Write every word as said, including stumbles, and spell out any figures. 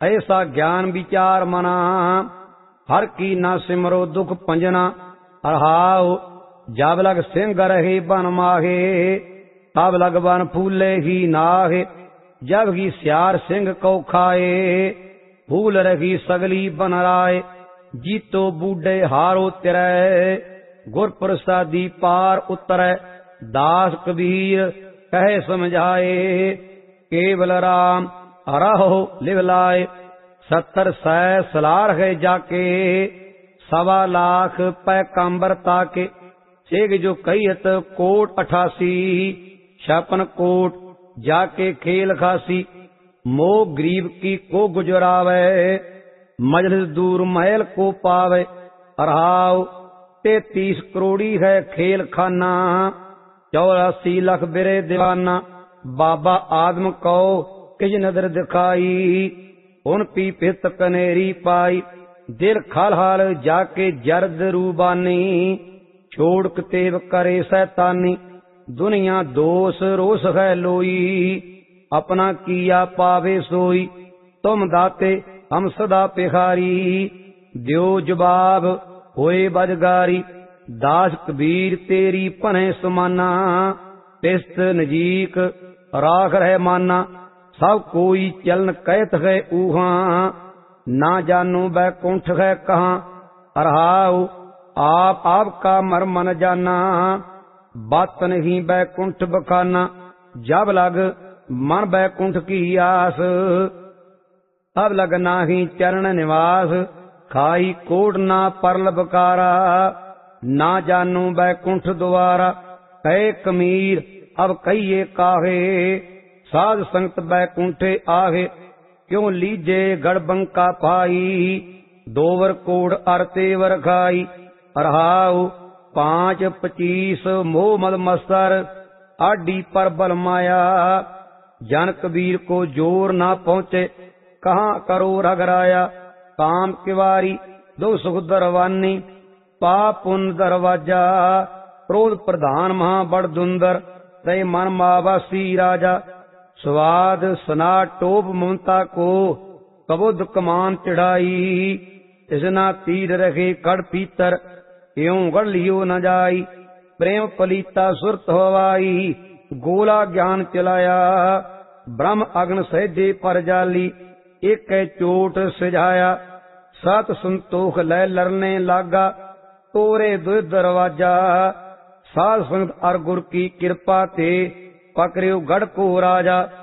ऐसा ज्ञान विचार मना। हर की न सिमरो दुख पंजना, अरहाओ जब लग सिंह रहे बन माहे, तब लग बन फूले ही नाहे। जब ही सियार सिंह को खाए, फूल रही सगली बन राय। जीतो बूढ़े हारो तिरै, गुर प्रसादी पार उतरै। दास कबीर कहे समझाए, केवल राम रहो लिवलाए। सत्तर सै सलार है जाके, सवा लाख पैकंबर ताके। सेग जो कहियत कोट अठासी, छप्पन कोट जाके खेल खासी। मोह गरीब की को गुजरावे, मजलिस दूर महल को पावे। अरहाव तैतीस करोड़ी है खेल खाना, चौरासी लख बिरे दीवाना। बाबा आदम को किज नदर दिखाई, उन पी पित कनेरी पाई। दिल खल हाल जाके जर्द रूबानी, छोड़ कतेब करे सैतानी। दुनिया दोष रोष है लोई, अपना किया पावे सोई। तुम दाते हम सदा भिखारी, द्यो जवाब होए बजगारी। दास कबीर तेरी पने समाना, पिस्त नजीक राख रहे माना। सब कोई चलन कहत है ऊहा, ना जानो बैकुंठ है कहाँ। अरहाओ आप आपका मर्म न जाना, बात नहीं बैकुंठ बखाना। जब लग मन बैकुंठ की आस, अब लग नाही चरण निवास। खाई कोट ना परल बकारा, ना जानो बैकुंठ द्वारा। कहे कमीर अब कहिए काहे, साध संगत बैकुंठे आहे। क्यों लीजे गड़बंका पाई, दोवर कोड अरतेवर खाई। अरहाऊ पांच पचीस मोह मद मस्तर, आडी पर बल माया। जन कबीर को जोर ना पहुंचे, कहाँ करो रगराया। काम किवारी दो सुख दरवानी, पाप पुन दरवाजा। क्रोध प्रधान महा बड़ दुंदर, तय मन मावासी राजा। स्वाद सना टोप ममता को, कबुद कमान चढ़ाई। इसना तीर रखे कड़ पीतर, क्यों गढ़ लियो न जाई। प्रेम पलीता सुरत होवाई, गोला ज्ञान चलाया। ब्रह्म अग्न सहजे पर जाली, एक चोट सिझाया। सत संतोख लय लरने लागा, तोरे दो दरवाजा। साध संगत अर गुर की कृपा ते, पकड़ियो गढ़ को राजा।